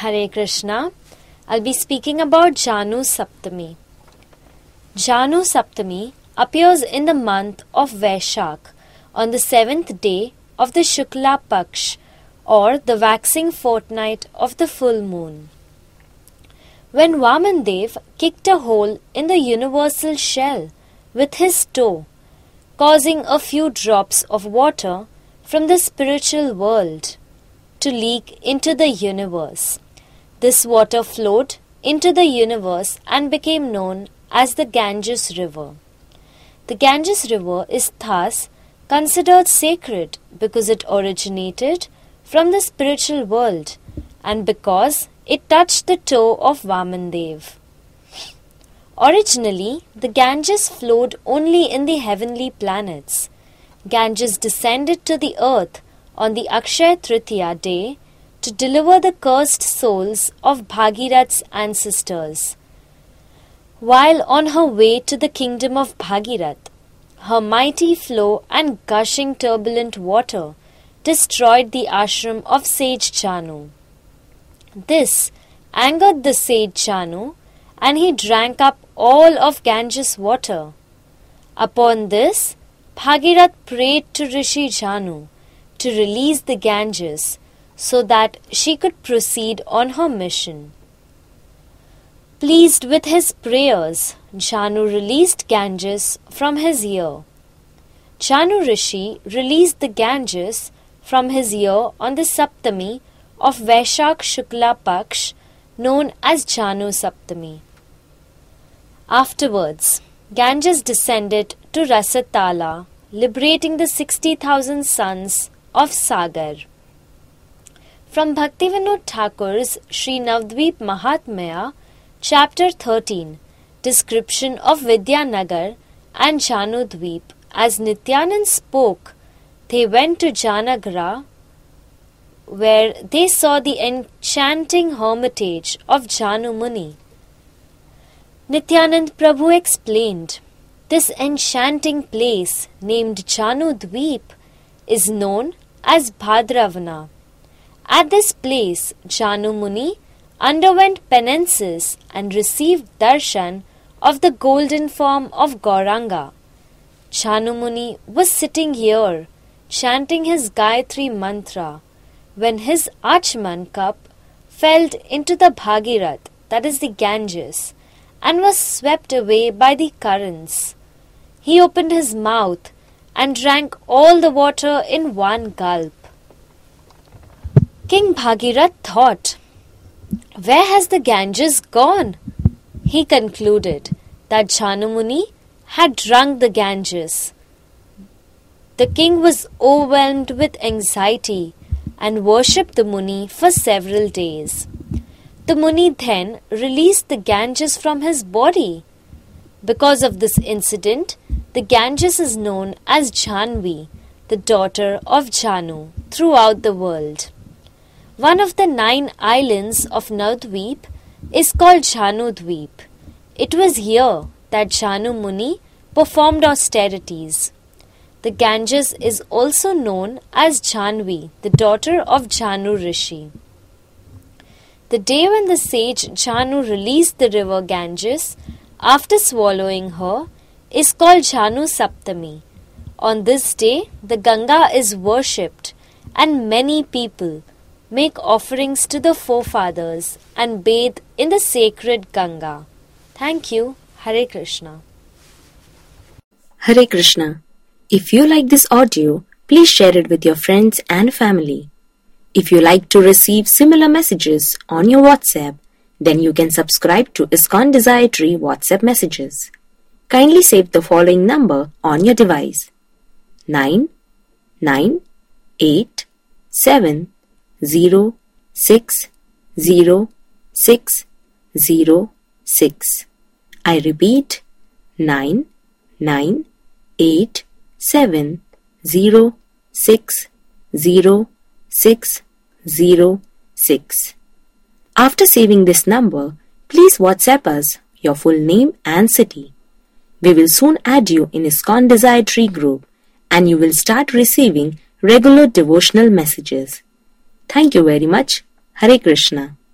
Hare Krishna. I'll be speaking about Janu Saptami. Janu Saptami appears in the month of Vaishakh on the 7th day of the Shukla Paksh or the waxing fortnight of the full moon. When Vamandev kicked a hole in the universal shell with his toe, causing a few drops of water from the spiritual world to leak into the universe. This water flowed into the universe and became known as the Ganges River. The Ganges River is thus considered sacred because it originated from the spiritual world and because it touched the toe of Vamandev. Originally, the Ganges flowed only in the heavenly planets. Ganges descended to the earth on the Akshaya Tritiya day to deliver the cursed souls of Bhagirath's ancestors. While on her way to the kingdom of Bhagirath, her mighty flow and gushing turbulent water destroyed the ashram of sage Janu. This angered the sage Janu, and he drank up all of Ganges' water. Upon this, Bhagirath prayed to Rishi Janu to release the Ganges so that she could proceed on her mission. Pleased with his prayers, Janu released Ganges from his ear. Janu Rishi released the Ganges from his ear on the Saptami of Vaishakh Shukla Paksh, known as Janu Saptami. Afterwards, Ganges descended to Rasatala, liberating the 60,000 sons of Sagar. From Bhaktivinoda Thakur's Sri Navadvip Mahatmya, Chapter 13, Description of Vidyanagar and Janudvip, as Nityanand spoke, they went to Janagara, where they saw the enchanting hermitage of Janu Muni. Nityanand Prabhu explained, this enchanting place named Janudvip is known as Bhadravana. At this place, Janu Muni underwent penances and received darshan of the golden form of Gauranga. Janu Muni was sitting here, chanting his Gayatri mantra, when his Achman cup fell into the Bhagirath, that is the Ganges, and was swept away by the currents. He opened his mouth and drank all the water in one gulp. King Bhagirath thought, where has the Ganges gone? He concluded that Janu Muni had drunk the Ganges. The king was overwhelmed with anxiety and worshipped the Muni for several days. The Muni then released the Ganges from his body. Because of this incident, the Ganges is known as Janvi, the daughter of Janu, throughout the world. One of the 9 islands of Navadvip is called Janudvip. It was here that Janu Muni performed austerities. The Ganges is also known as Janvi, the daughter of Janu Rishi. The day when the sage Janu released the river Ganges after swallowing her is called Janu Saptami. On this day, the Ganga is worshipped and many people make offerings to the forefathers and bathe in the sacred Ganga. Thank you. Hare Krishna. Hare Krishna. If you like this audio, please share it with your friends and family. If you like to receive similar messages on your WhatsApp, then you can subscribe to ISKCON Desire Tree WhatsApp messages. Kindly save the following number on your device: 9987060606. I repeat, 9987060606. After saving this number, please WhatsApp us your full name and city. We will soon add you in ISKCON Desire Tree group and you will start receiving regular devotional messages. Thank you very much. Hare Krishna.